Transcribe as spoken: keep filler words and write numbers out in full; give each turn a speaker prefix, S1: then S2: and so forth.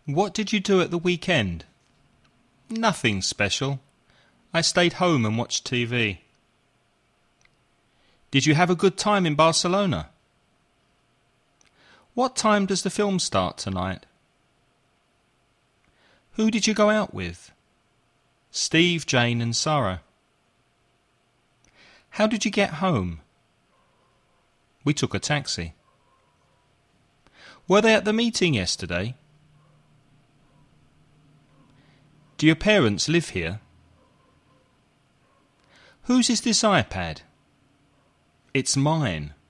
S1: What did you do at the weekend? Nothing special. I stayed home and watched T V. Did you have a good time in Barcelona? What time does the film start tonight? Who did you go out with? Steve, Jane and Sarah. How did you get home? We took a taxi. Were they at the meeting yesterday? Do your parents live here? Whose is this iPad? It's mine.